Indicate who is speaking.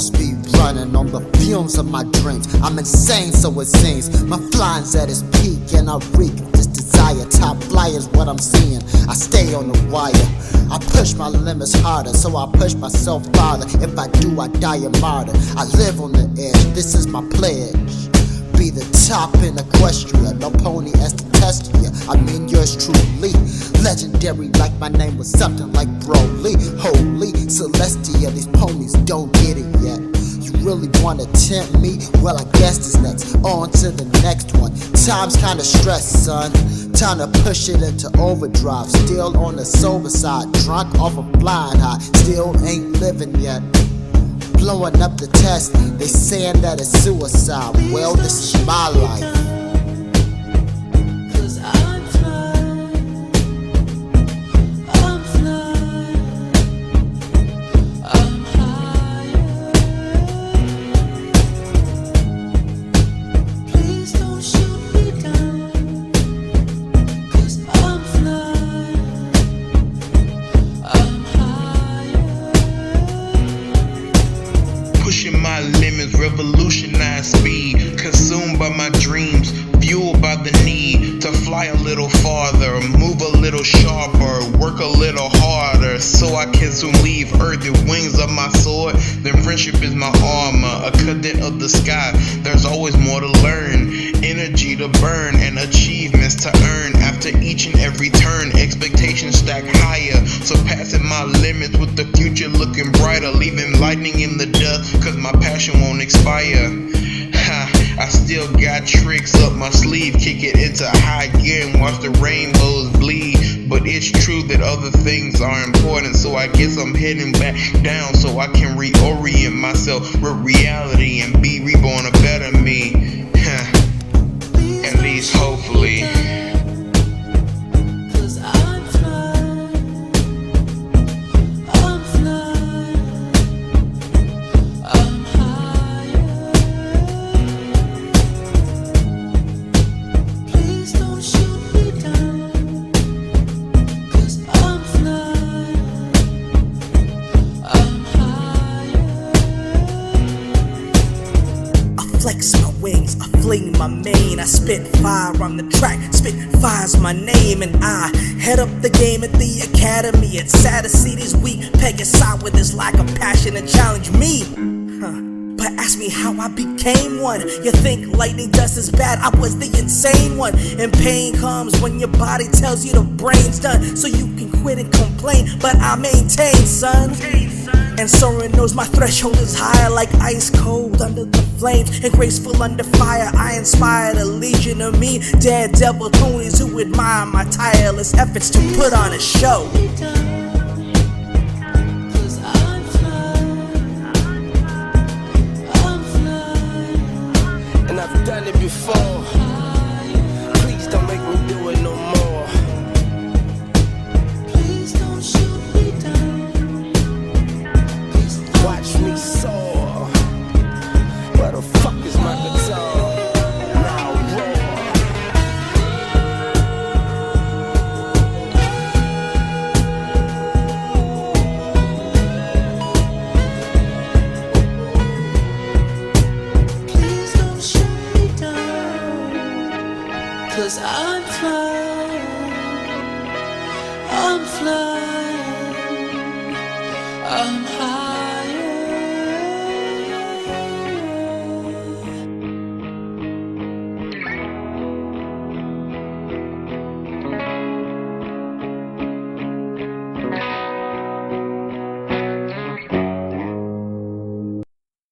Speaker 1: 4-speed running on the fumes of my dreams. I'm insane, so it seems. My flying's at its peak, and I reek this desire. Top flyer's what I'm seeing. I stay on the wire. I push my limits harder, so I push myself farther. If I do, I die a martyr. I live on the edge. This is my pledge. Be the top in Equestria, no pony as to test ya. I mean yours truly, legendary like my name was something like Broly. Holy Celestia, these ponies don't get it yet. You really wanna tempt me? Well, I guess this next. On to the next one. Time's kinda stressed, son. Time to push it into overdrive. Still on the sober side, drunk off a flying high. Still ain't living yet. Blowing up the test, they saying that it's suicide. Well, this is my life.
Speaker 2: Pushing my limits, revolutionize speed. Consumed by my dreams, fueled by the need to fly a little farther, move a little sharper, work a little harder, so I can soon leave earth the wings of my sword. Then friendship is my armor, a cadet of the sky. There's always more to learn, energy to burn, and achievements to earn. After each and every turn, expectations stack higher, surpassing my limits with the future looking brighter. Leaving lightning in the dust, cause my passion won't expire. I still got tricks up my sleeve, kick it into high gear and watch the rainbows bleed. But it's true that other things are important, so I guess I'm heading back down so I can reorient myself with reality and be reborn a better me. At least hopefully.
Speaker 3: Flex my wings, I fling my mane, I spit fire on the track, spit fire's my name, and I head up the game at the academy. It's sad to see these weak peggers side with this lack of passion and challenge me. But ask me how I became one. You think lightning dust is bad? I was the insane one. And pain comes when your body tells you the brain's done, so you can quit and complain, but I maintain, son. And Soren knows my threshold is higher, like ice cold under the flames and graceful under fire. I inspired a legion of me daredevil ponies who admire my tireless efforts to put on a show.
Speaker 4: And I've done it before. Please don't make me do it no more.
Speaker 5: Please don't shoot me down.
Speaker 4: Watch me soar. Where the fuck is my guitar? Now roar.
Speaker 5: Please don't shoot me down. 'Cause